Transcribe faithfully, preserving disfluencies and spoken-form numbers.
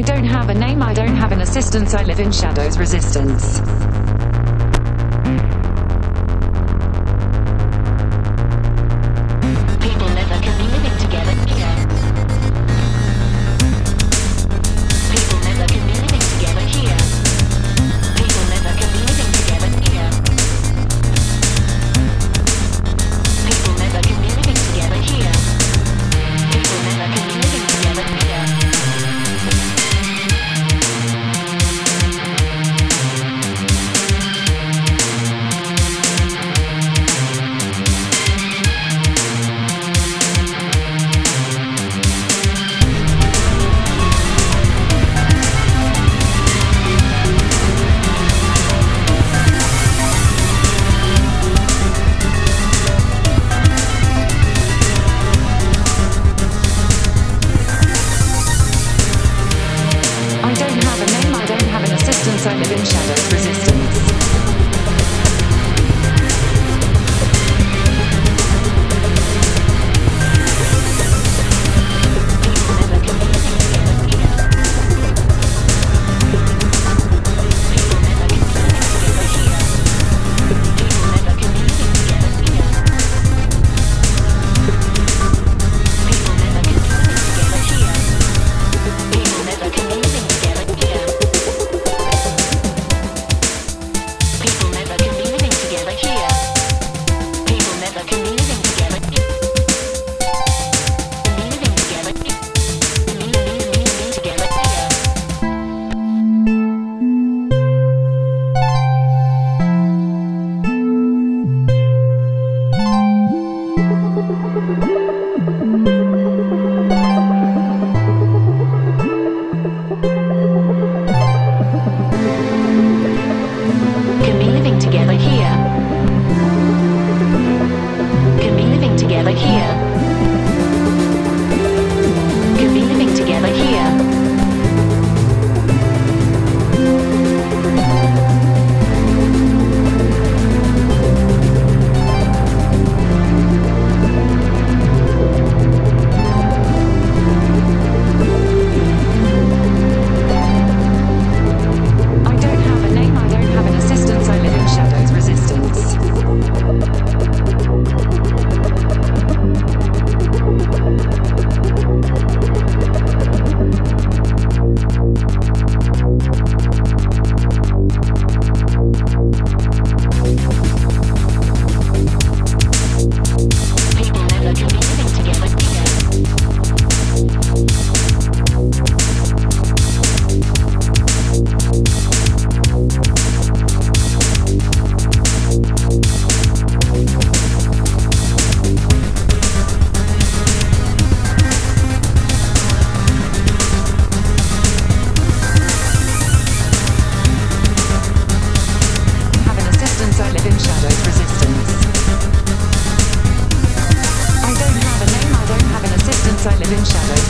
I don't have a name, I don't have an assistance, I live in shadows, resistance. People never can be living together here. People never can be living together here. People never can be living together here. People never can be living together here. People never can be living together here. I live in shadows, resistance. I live in shadows.